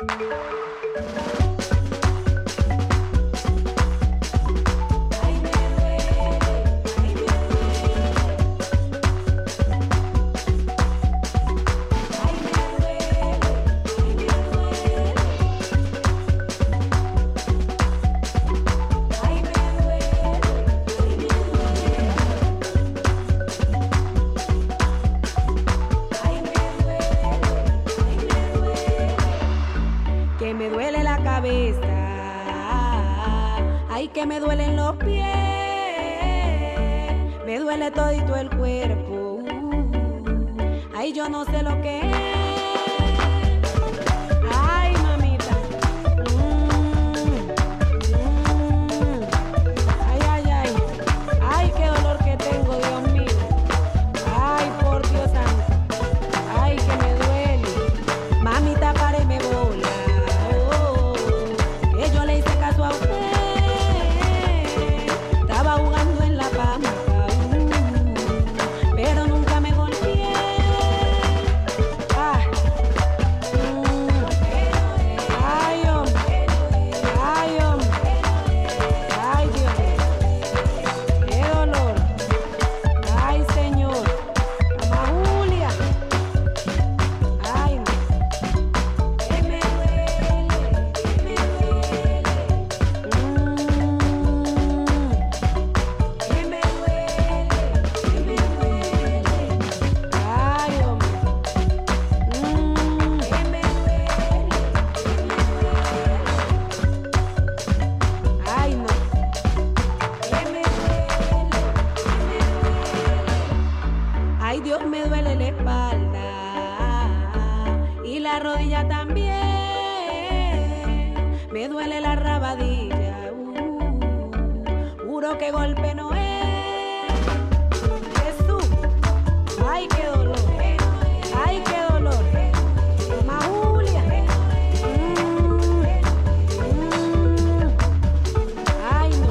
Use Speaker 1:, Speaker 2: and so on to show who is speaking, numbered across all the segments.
Speaker 1: Ay, que me duelen los pies, me duele todito el cuerpo. Ay, yo no sé lo que es. Ay, mamita. Ay, ay, ay. Ay, qué dolor que tengo, Dios mío. Ay, por Dios santo. Ay, que me duele. Mamita, páreme bola. Que yo le hice caso a usted. Estaba jugando en la pampa, pero nunca me golpeé. Ay, ay, hombre. Ay, hombre. Ay, Dios mío. Qué dolor. Ay, Señor. Mamá Julia. Ay, no. Que me duele, que me duele. Que me duele, que me duele. Ay, hombre. Que me duele, que me duele. Ay, no. Que me duele, que me duele. Ay, Dios, me duele la espalda y la rodilla también. Me duele la rabadilla. Juro que golpe no es. Jesús. Ay, qué dolor. Ay, qué dolor. Mamá Julia. Ay, no.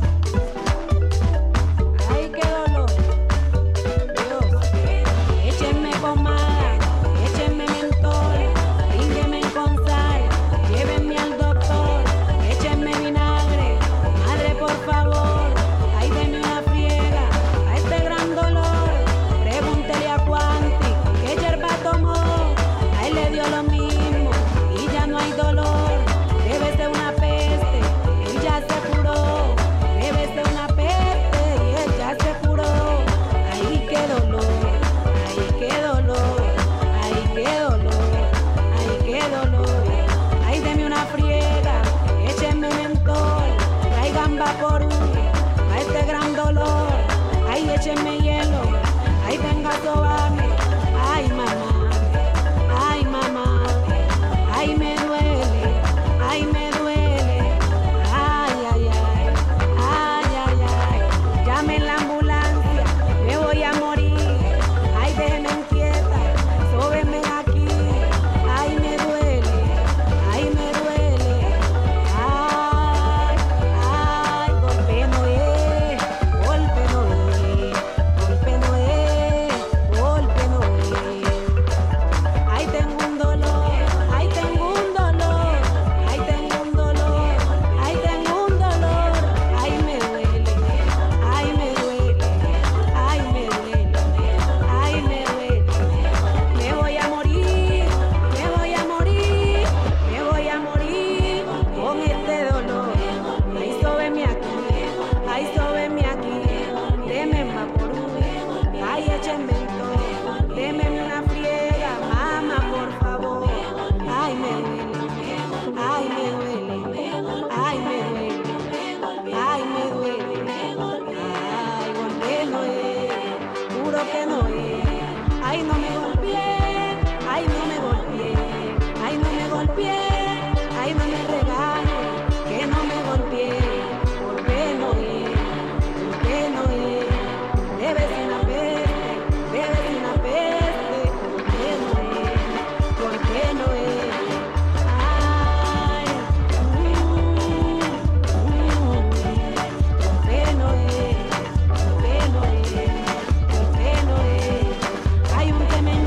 Speaker 1: Ay, qué dolor. Dios. Échenme pomada, échenme mentol, brínguenme con sal, llévenme al doctor, échenme vinagre, madre por favor, ay denme una friega, a este gran dolor, pregúntele a Cuanti, qué hierba tomó, a él le dio lo mismo, y ya no hay dolor, debe ser una peste, él ya se curó, debe ser una peste, y él ya se curó, ay qué dolor. Ay, qué dolor, ay, qué dolor, ay, qué dolor. Ay, deme una friega, échenme mentol, traigan vaporú, a este gran dolor. Ay, échenme hielo, ay, venga, sobame. Ay, mamá, ay, mamá, ay, me duele, ay, me duele. Ay, ay, ay, ay, ay, ay. Llamen la ambulancia, me voy a morir. Ay, déjenme inquieta, sóbenme aquí. Ay, me duele, ay, me duele. Ay, ay, golpe no es, golpe no es, golpe no es, golpe no es. Ay, tengo un dolor, ay, tengo un dolor, ay, tengo un dolor, ay, tengo un dolor. Ay, me duele, ay, me duele, ay, me duele, ay, me duele. Me voy a morir, me voy a morir, me voy a morir con este dolor. Ay, sóbeme aquí, ay, sóbeme aquí, deme vaporú, ay, échenme todo, deme una friega, mamá, por favor. Ay, me duele, ay, me duele, ay, me duele, ay, me duele. Ay, golpe no es, juro que no es. Ay, no me golpeé, ay, no me golpeé, ay, no me golpeé, ay, no me regañe, que no me golpeé. Golpe no es, golpe no es. Debe ser una peste, debe ser una peste. Golpe no es, ay, golpe no es, golpe no es, golpe no es. Hay un que me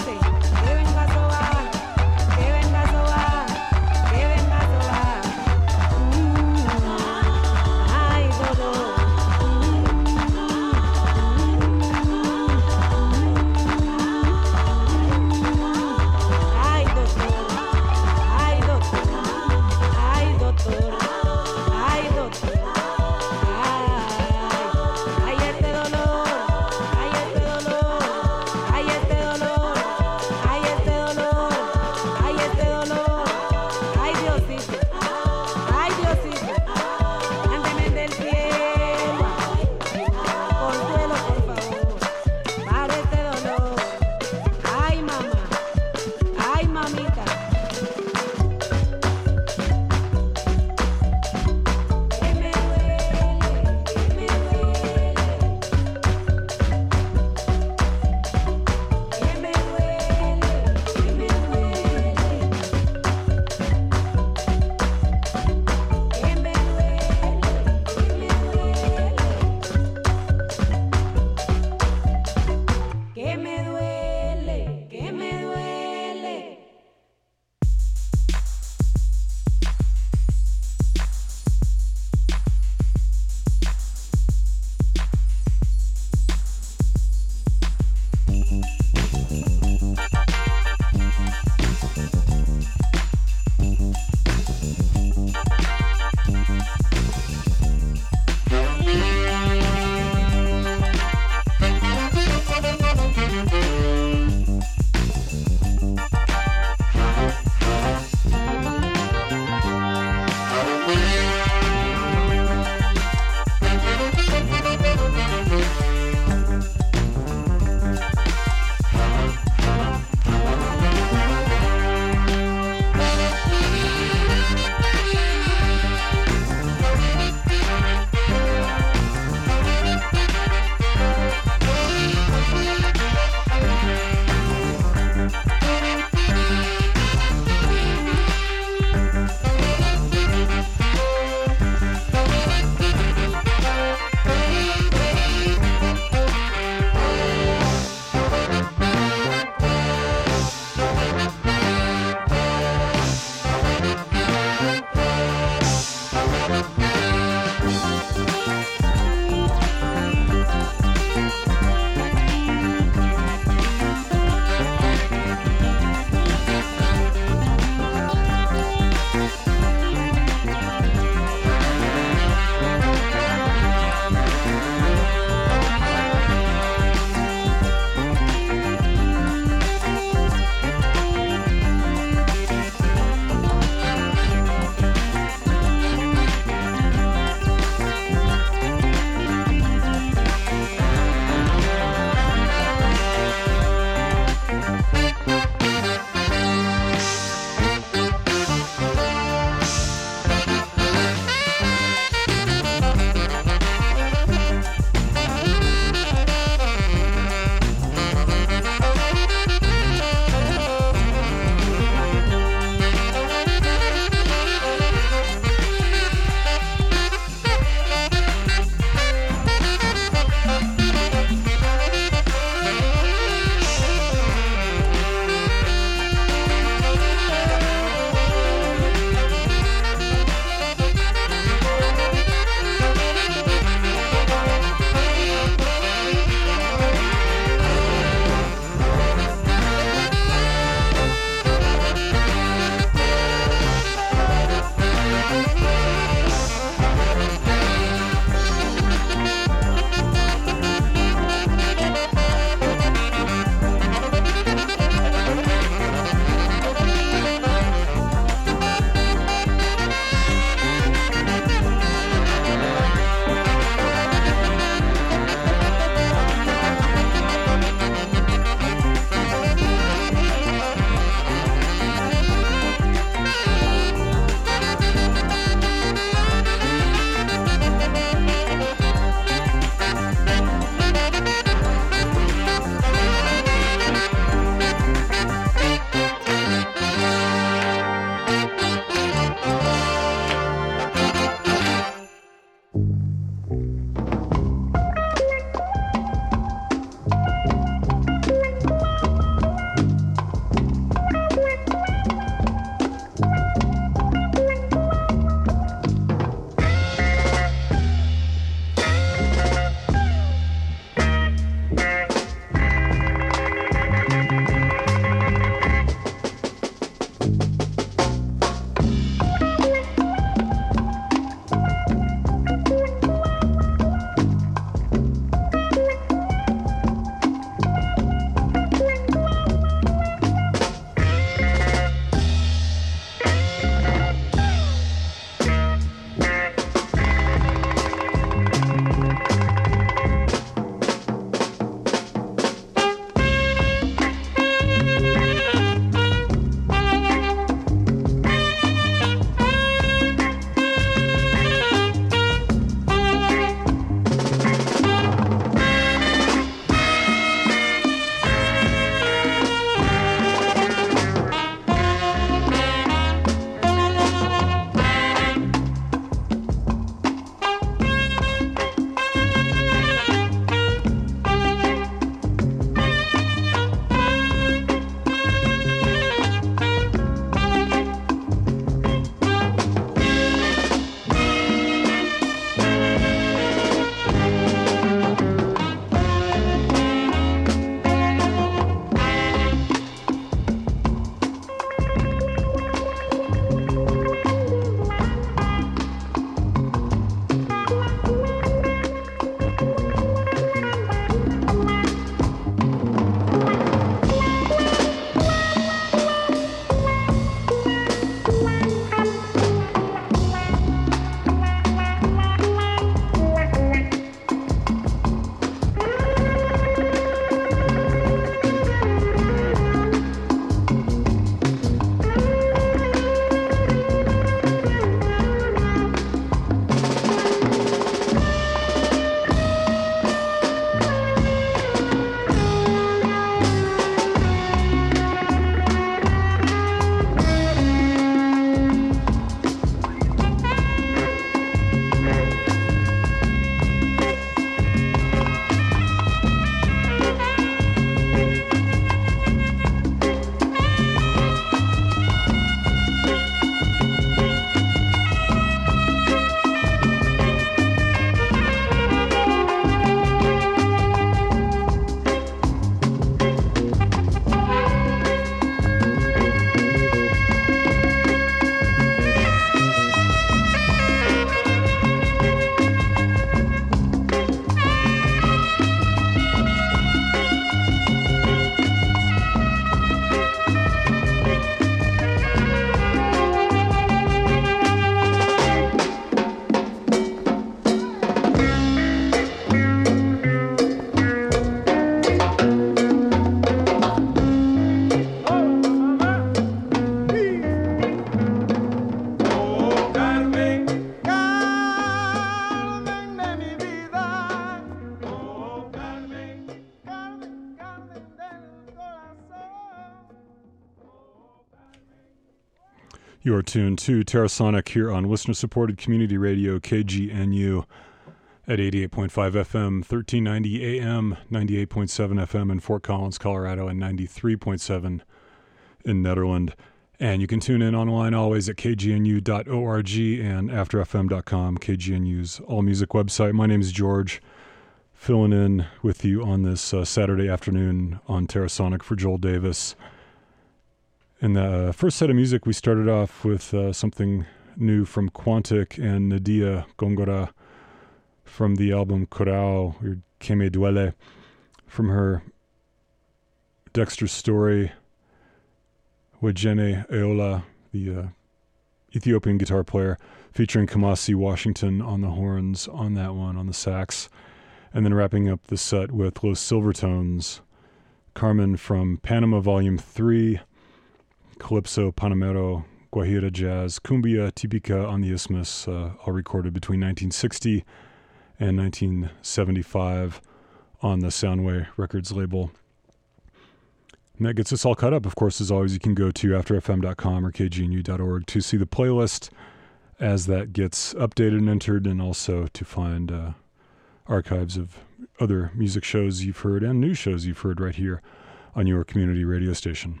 Speaker 2: You are tuned to Terrasonic here on listener-supported community radio KGNU at 88.5 FM, 1390 AM, 98.7 FM in Fort Collins, Colorado, and 93.7 in Nederland. And you can tune in online always at kgnu.org and afterfm.com, KGNU's all-music website. My name is George, filling in with you on this Saturday afternoon on Terrasonic for Joel Davis. In the first set of music, we started off with something new from Quantic and Nadia Gongora from the album Corao, or Que Me Duele, from her Dexter's Story, Wejene Aola, the Ethiopian guitar player, featuring Kamasi Washington on the horns on that one, on the sax. And then wrapping up the set with Los Silvertones, Carmen from Panama Volume 3, Calypso, Panamero, Guajira Jazz, Cumbia Típica on the Isthmus, all recorded between 1960 and 1975 on the Soundway Records label. And that gets us all caught up. Of course, as always, you can go to afterfm.com or kgnu.org to see the playlist as that gets updated and entered, and also to find archives of other music shows you've heard and new shows you've heard right here on your community radio station.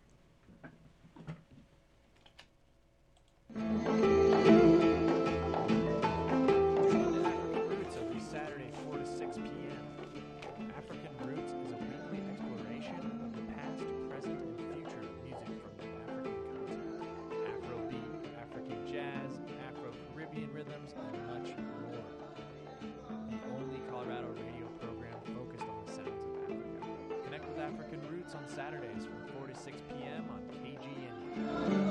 Speaker 3: On Saturdays from 4 to 6 p.m. on KGNU.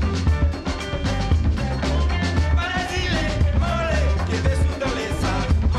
Speaker 4: Para decirle, mole, que de su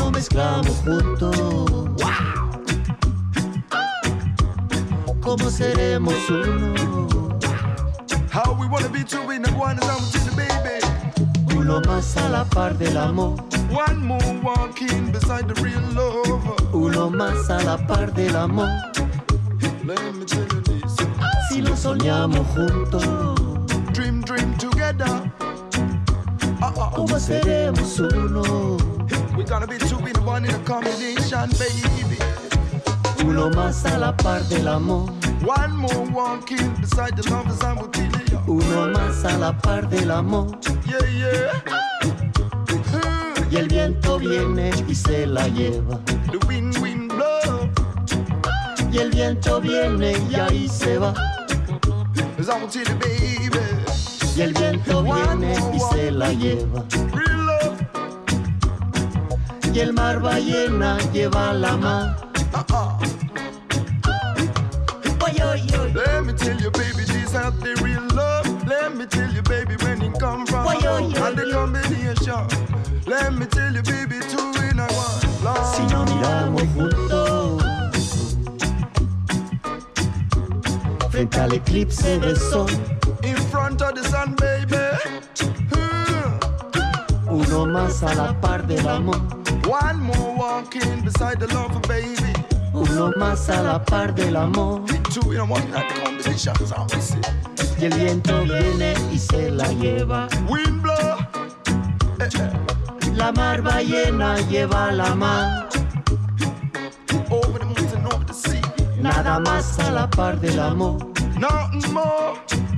Speaker 4: lo mezclamos juntos, ¿cómo seremos uno?
Speaker 5: How we wanna be two in the one is I'm to the baby.
Speaker 4: Uno más a la par del amor,
Speaker 5: One more walking beside the real love.
Speaker 4: uno más a la par del amor.
Speaker 5: Let me tell you this.
Speaker 4: Si lo soñamos juntos,
Speaker 5: Dream, dream together.
Speaker 4: ¿cómo seremos uno?
Speaker 5: We're gonna be two in the one in a combination, baby.
Speaker 4: Uno más a la par del amor,
Speaker 5: One more walking beside the lovers I'm with you.
Speaker 4: uno más a la par del amor.
Speaker 5: Yeah, yeah.
Speaker 4: Y el viento viene y se la lleva.
Speaker 5: The wind, wind blow.
Speaker 4: Y el viento viene y ahí se va.
Speaker 5: As I'm with you, baby.
Speaker 4: Y el viento viene y se la lleva.
Speaker 5: Real love.
Speaker 4: Y el mar ballena lleva la mar.
Speaker 5: Let me tell you, baby, this is the real love. Let me tell you, baby, when it come from and the combination. Let me tell you, baby, two in a one. Love.
Speaker 4: Si nos miramos juntos frente al eclipse del sol,
Speaker 5: In front of the sun, baby.
Speaker 4: uno más a la par del amor,
Speaker 5: One more walking beside the love, baby.
Speaker 4: uno más a la par del amor.
Speaker 5: Two in a one at the combination, as I say.
Speaker 4: Y el viento viene y se la lleva.
Speaker 5: Wind blow.
Speaker 4: La mar ballena lleva la mar.
Speaker 5: Over the mountain, over the sea.
Speaker 4: Nada más a la par del amor.
Speaker 5: Nothing more.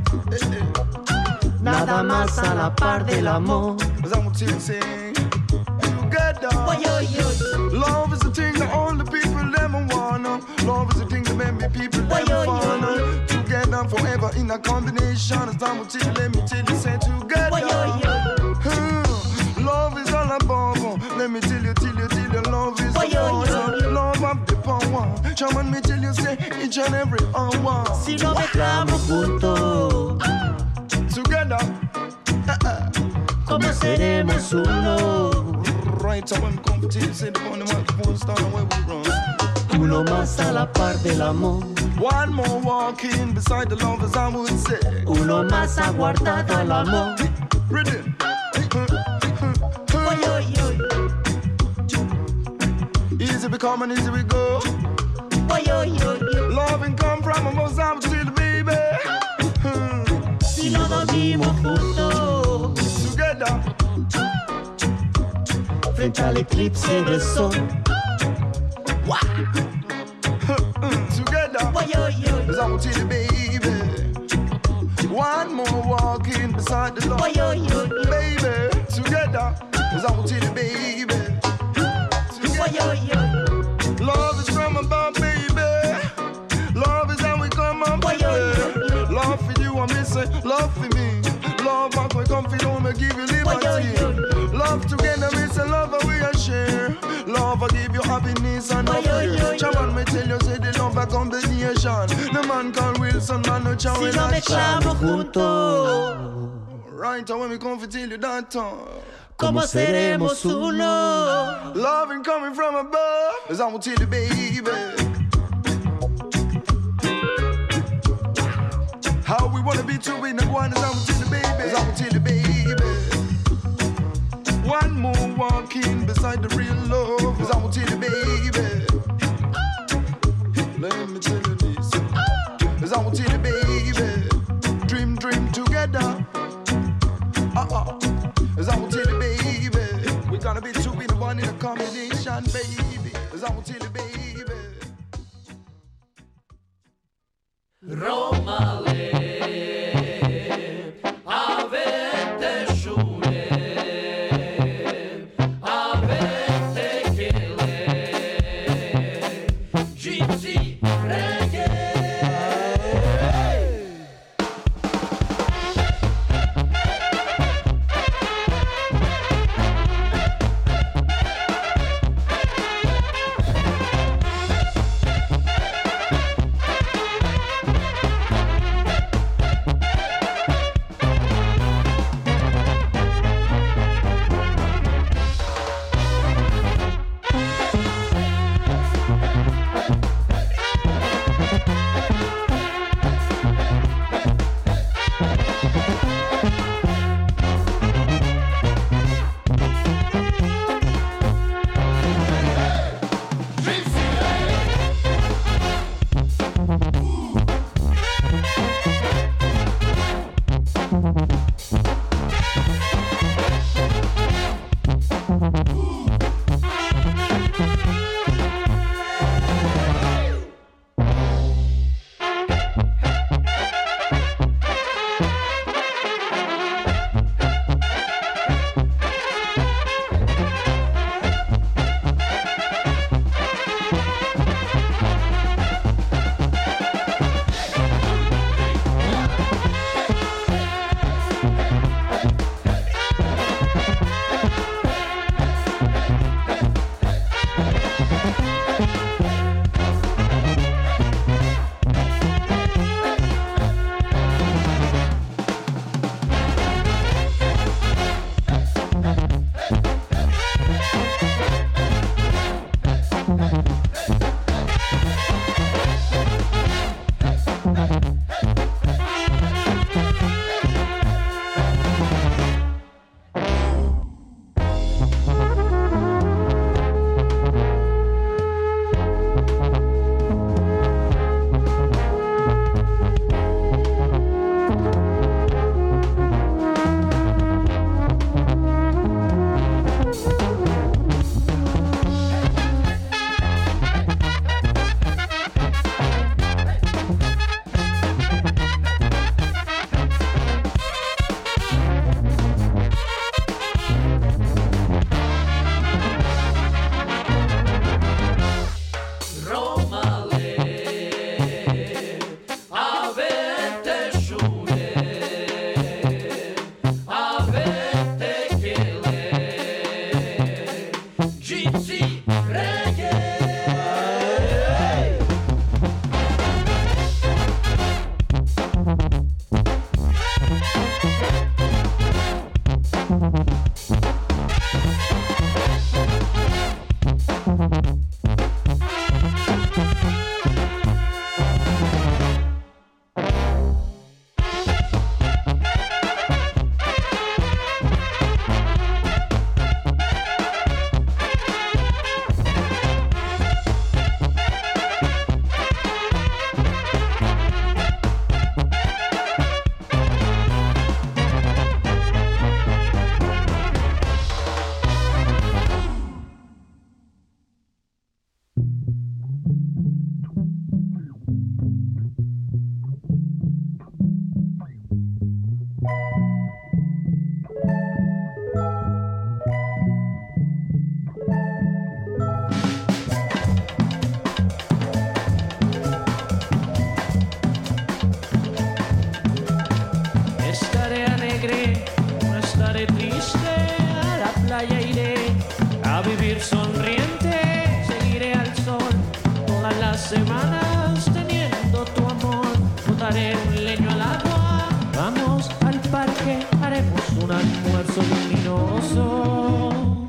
Speaker 4: Nada más a la par del amor.
Speaker 5: As I'm with you, sing. Together. Love is the thing that all the people them wanna. Love is the thing that many people them wanna. Together forever in a combination. As I'm with you, let me tell you, say together. Love is all above. Let me tell you, love is the power. Love of the power. Shaman, me tell you, say each and every hour.
Speaker 4: Si nos mezclamos juntos,
Speaker 5: Together.
Speaker 4: ¿cómo seremos uno?
Speaker 5: Right, so when we come to you, say the one microphone start and where we run.
Speaker 4: Uno más a la par del amor,
Speaker 5: One more walking beside the lovers, I would say.
Speaker 4: uno más aguardado al amor.
Speaker 5: Rhythm. Easy we come and easy we go. Loving come from a most out to the baby.
Speaker 4: Si nos dormimos juntos
Speaker 5: Together.
Speaker 4: frente al eclipse del sol,
Speaker 5: Together. As I'm with you, baby. One more walking beside the love. Baby. Together. As I'm with you, baby. Together. Love is from above, baby. Love is how we come up, baby. Love for you, I'm missing. Love for me. Love back when come for you, me give you liberty. Love together, it's a love we are share. Love I give you happiness and no fear. Chaman, me tell you, say the love a combination. The man called Wilson, man no chow
Speaker 4: si
Speaker 5: in
Speaker 4: nos
Speaker 5: that shot.
Speaker 4: mezclamos juntos,
Speaker 5: Right, and when we come for tell you that time.
Speaker 4: ¿cómo seremos uno?
Speaker 5: Loving coming from above, as I'm tell you, baby. How we wanna be two in the one, as I'm tell you, baby. As I'm tell you, baby. One more walking beside the real love, as I'm tell you, baby. Let me tell you this, as I'm tell you, baby. Dream, dream together. As I'm tell you, baby. We're gonna be two in the one in a combination, baby. As I'm tell you, baby.
Speaker 6: Romale, avete shule, avete kele, gypsy reggae. Semanas teniendo tu amor, botaré un leño al agua. Vamos al parque, haremos un almuerzo luminoso.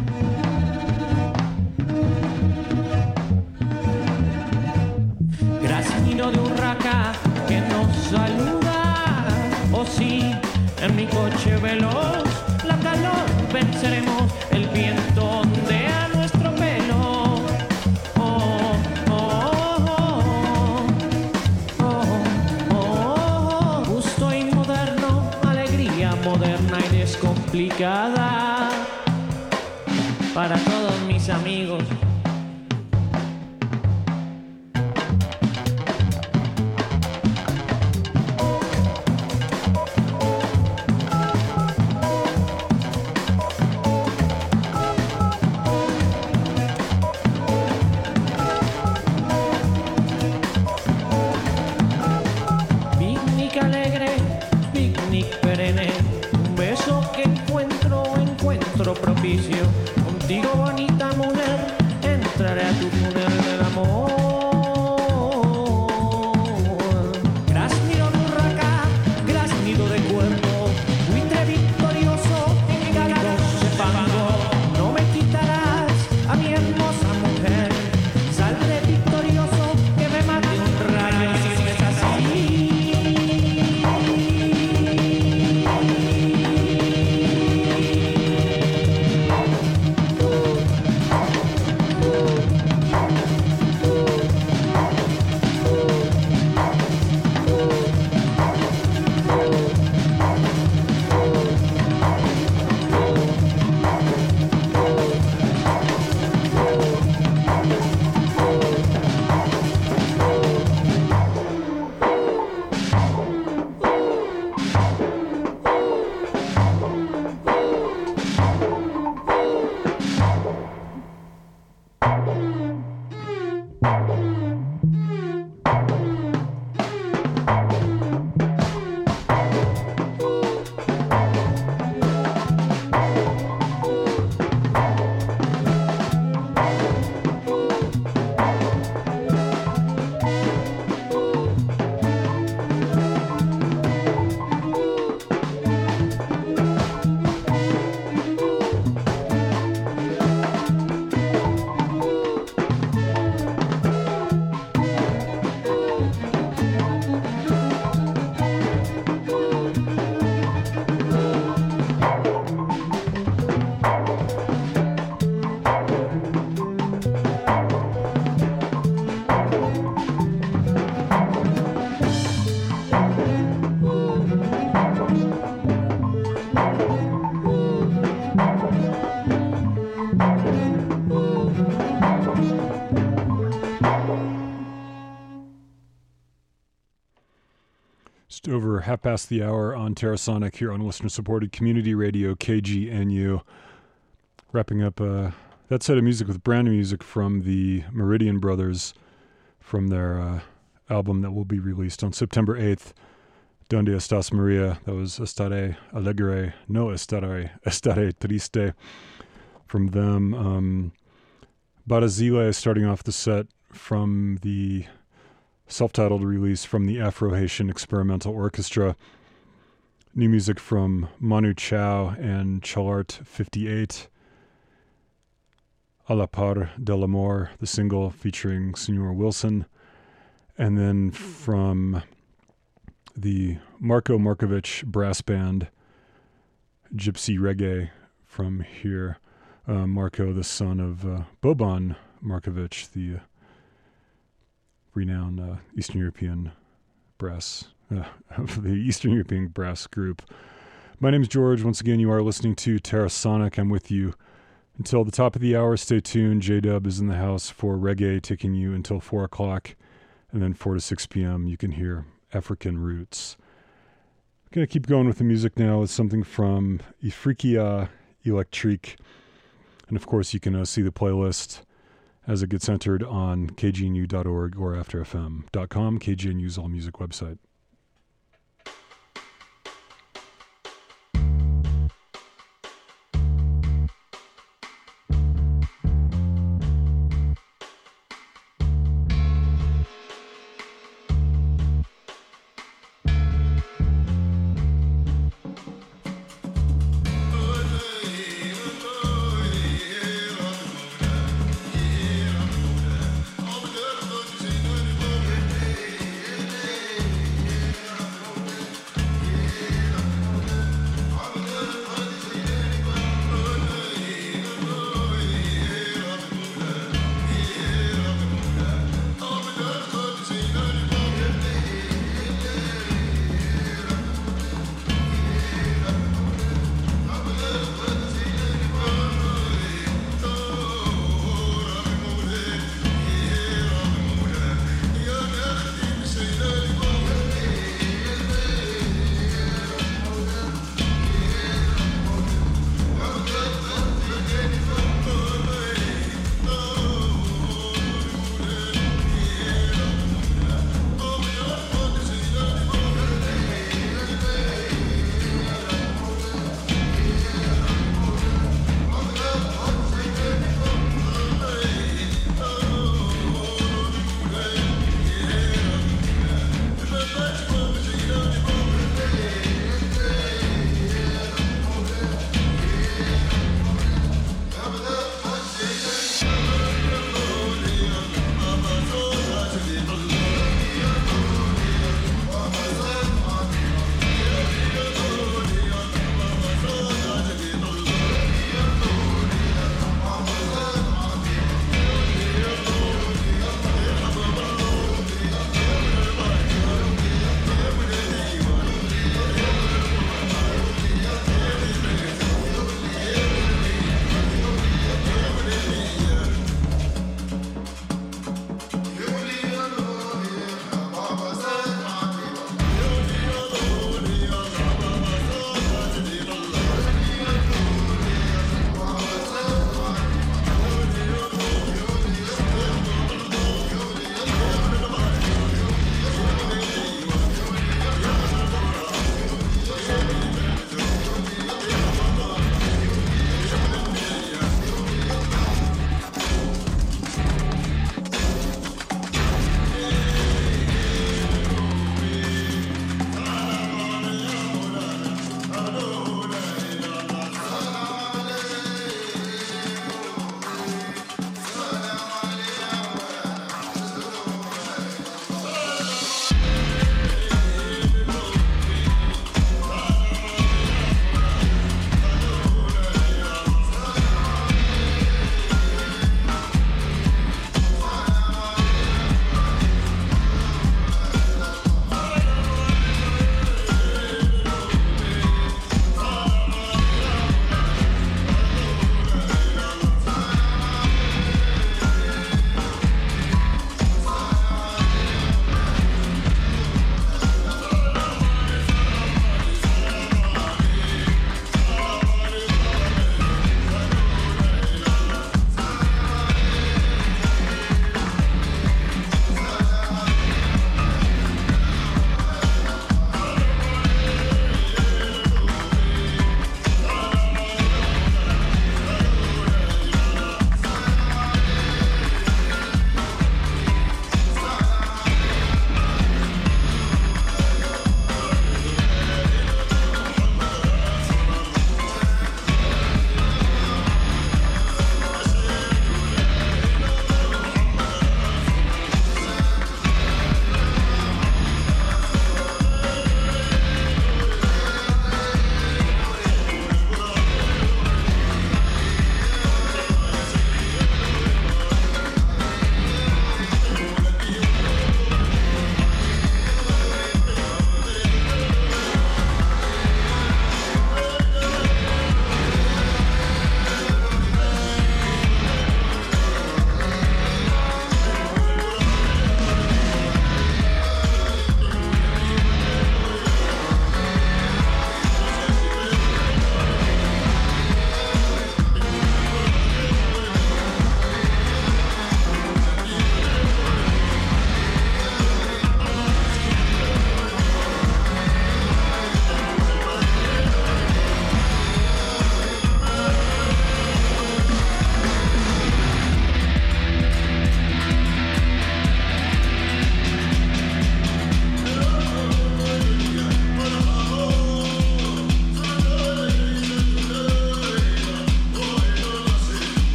Speaker 6: Graznido de urraca que nos saluda. Oh sí, en mi coche veloz, la calor venceremos, el viento ondea nuestro pelo. Moderna y descomplicada para todos mis amigos. Picnic alegre, picnic perenne. Encuentro propicio, contigo bonita mujer, entraré a tu túnel del amor. Graznido de urraca, graznido de cuerpo, buitre victorioso, galgos de fango, no me quitarás a mi hermosa mujer, saldré victorioso, que me mate un rayo si no es así.
Speaker 2: Just over half past the hour on Terrasonic here on listener-supported community radio KGNU. Wrapping up that set of music with brand new music from the Meridian Brothers from their album that will be released on September 8th, Donde Estás Maria. That was Estaré Alegre, No Estaré Triste from them. Barazile starting off the set from the self-titled release from the Afro-Haitian Experimental Orchestra. New music from Manu Chao and Chalart 58. A la Par de l'Amour, the single featuring Senor Wilson. And then from the Marko Markovic Brass Band, Gypsy Reggae from here. Marko, the son of Boban Markovic, the renowned Eastern European brass, of the Eastern European brass group. My name's George. Once again, you are listening to Terrasonic. I'm with you until the top of the hour. Stay tuned. J-Dub is in the house for reggae, taking you until 4 o'clock. And then 4 to 6 p.m., you can hear African Roots. I'm going to keep going with the music now with something from Ifriqiya Electrique. And of course, you can see the playlist as it gets entered on kgnu.org or afterfm.com, KGNU's all music website.
Speaker 5: Yeah.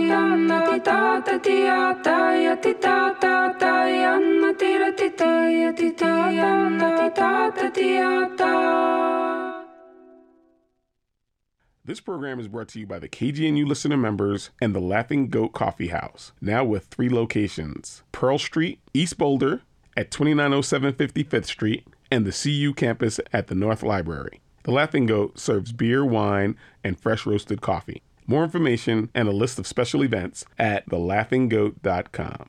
Speaker 7: This program is brought to you by the KGNU listener members and the Laughing Goat Coffee House, now with 3 locations: Pearl Street, East Boulder, at 2907 55th Street, and the CU campus at the North Library. The Laughing Goat serves beer, wine, and fresh roasted coffee. More information and a list of special events at thelaughinggoat.com.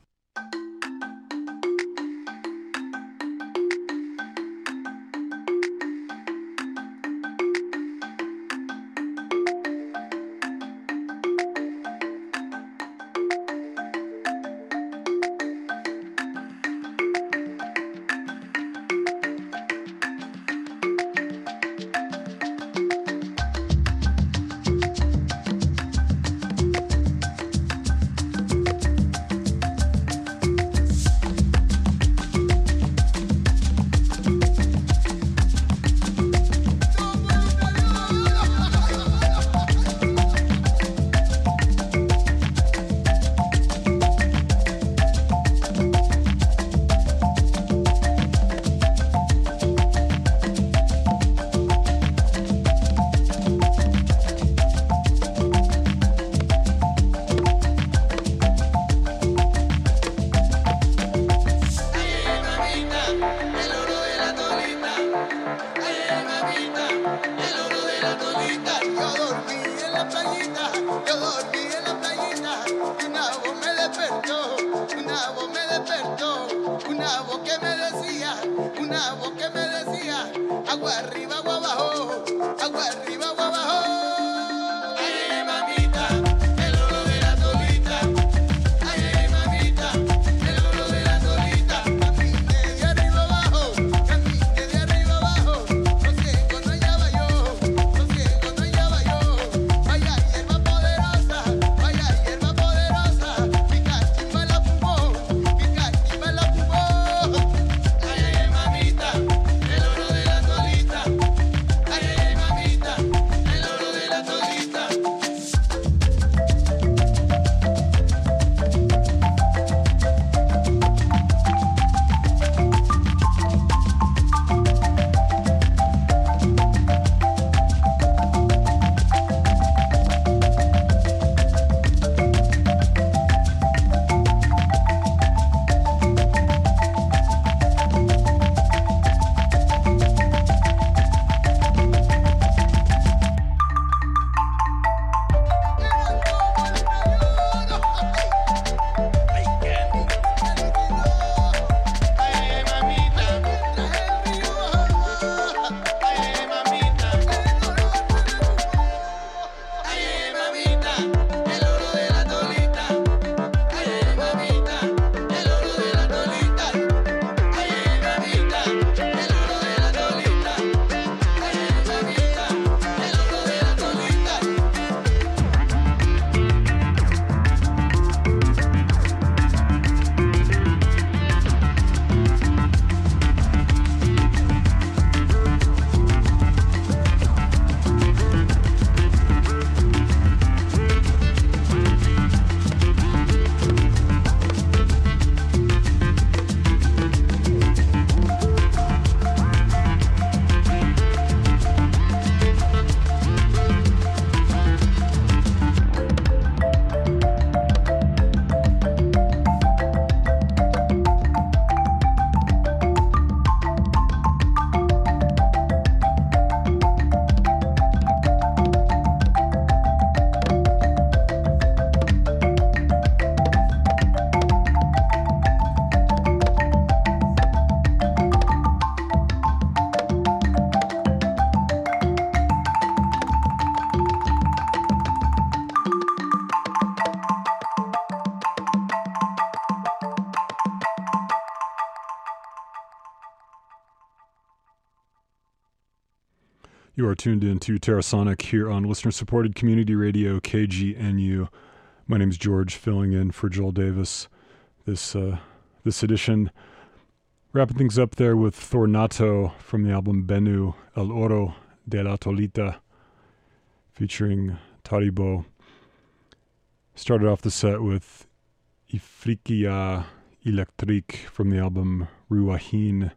Speaker 2: You are tuned in to Terrasonic here on listener-supported community radio KGNU. My name's George, filling in for Joel Davis. This edition, wrapping things up there with Thornato from the album Benu, El Oro de la Tolita, featuring Taribo. Started off the set with Ifriqiya Electrique from the album Ruahin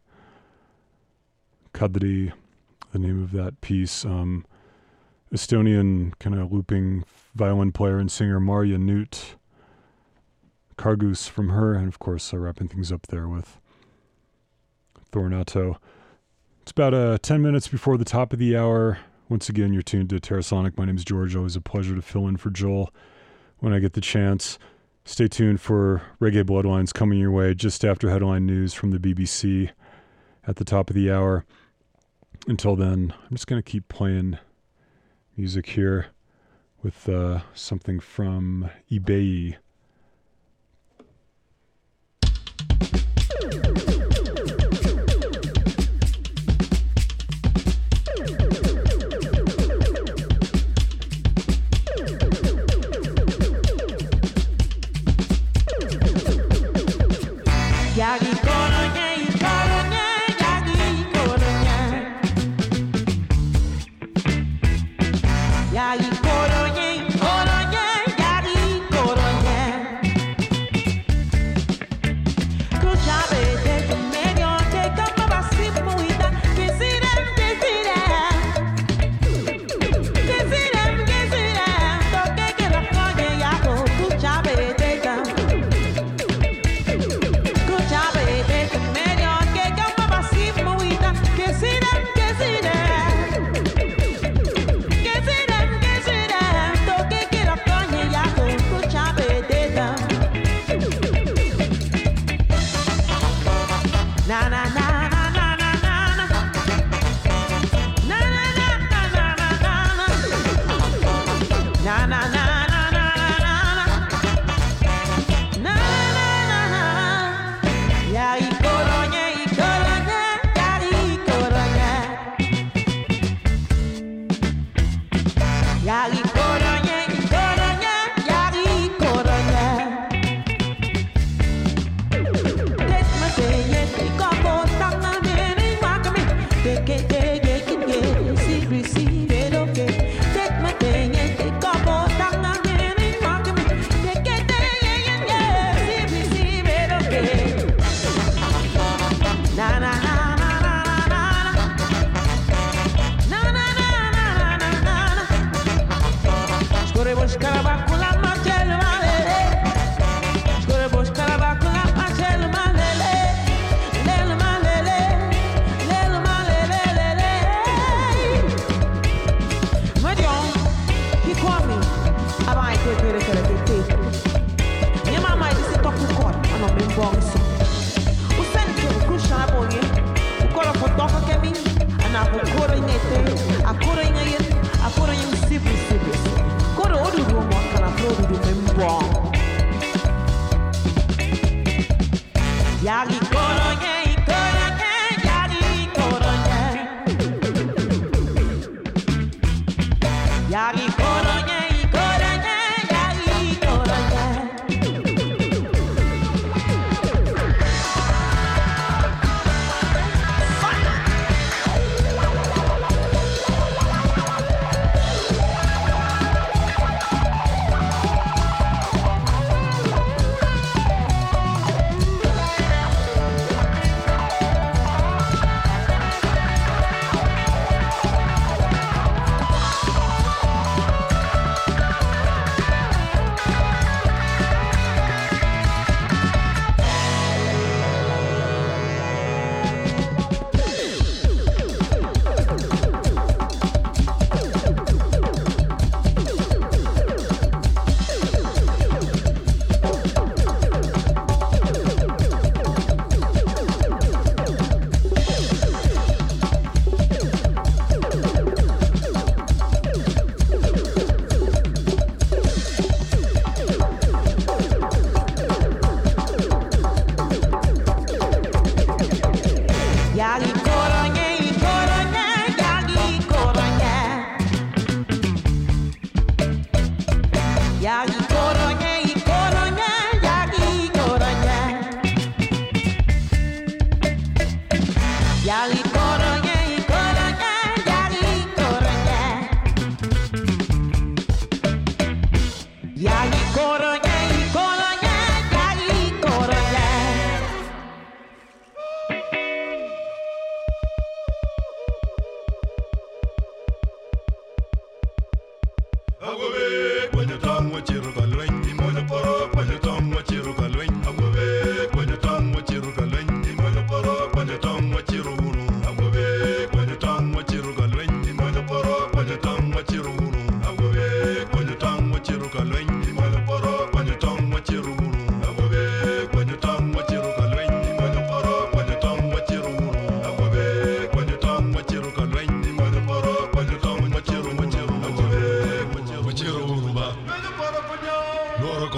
Speaker 2: Kadri, the name of that piece. Estonian kind of looping violin player and singer Marja Nut Kargus from her, and of course wrapping things up there with Thornato. It's about 10 minutes before the top of the hour. Once again, you're tuned to Terrasonic. My name is George. Always a pleasure to fill in for Joel when I get the chance. Stay tuned for Reggae Bloodlines coming your way just after headline news from the BBC at the top of the hour. Until then, I'm just going to keep playing music here with something from eBay.
Speaker 8: Yagi koro ye, yagi koro ye.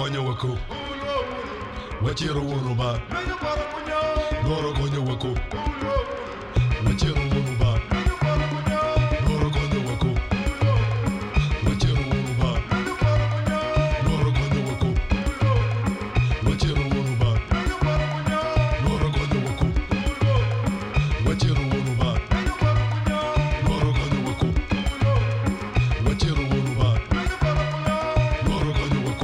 Speaker 8: konyo wako wachero wono ba loro konyo wako wachero wono ba loro konyo wako wachero wono ba loro konyo wako wachero wono ba loro konyo wako wachero wono ba loro konyo wako wachero wono ba loro konyo wako.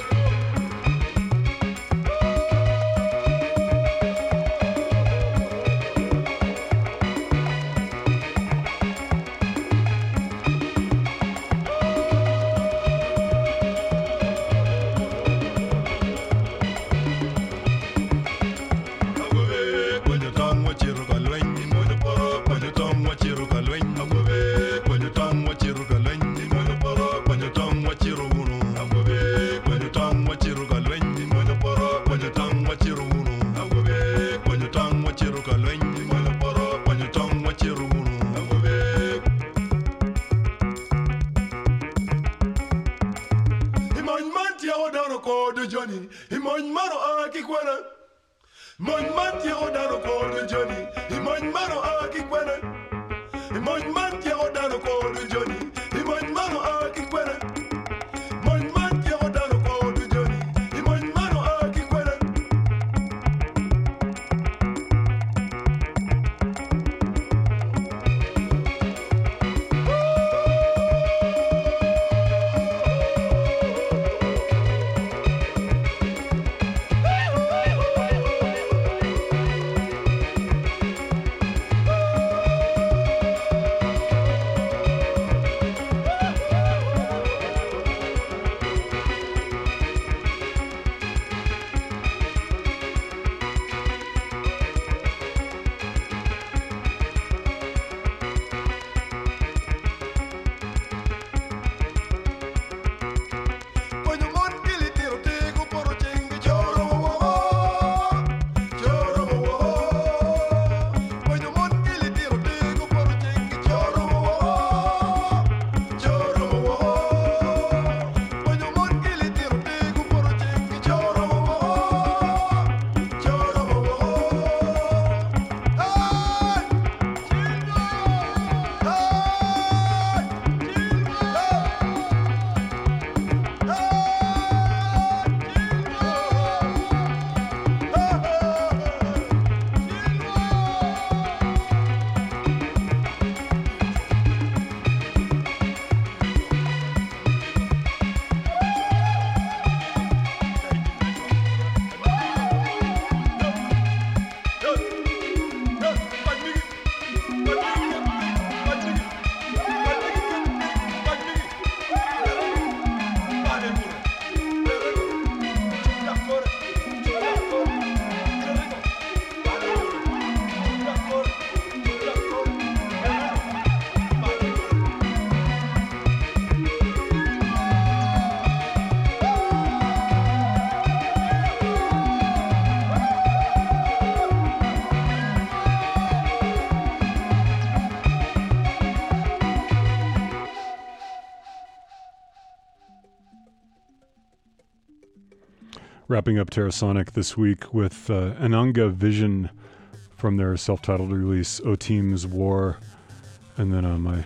Speaker 2: Wrapping up Terrasonic this week with Ananga Vision from their self-titled release, O Team's War. And then I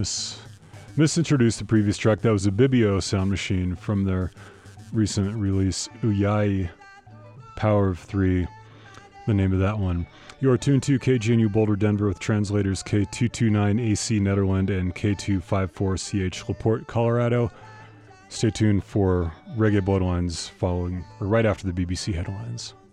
Speaker 2: misintroduced the previous track. That was a Bibio Sound Machine from their recent release, Uyai Power of Three, the name of that one. You are tuned to KGNU Boulder, Denver with translators K229AC Netherland and K254CH LaPorte, Colorado. Stay tuned for Reggae Bloodlines following or right after the BBC headlines.